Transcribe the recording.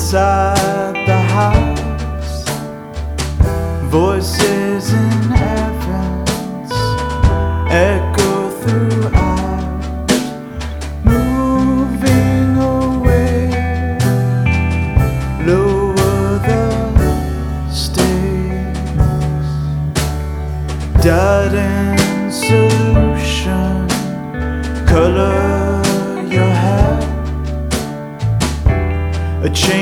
inside the house, voices in heavens echo throughout, moving away, lower the stakes, doubt in solution, color your hair, a change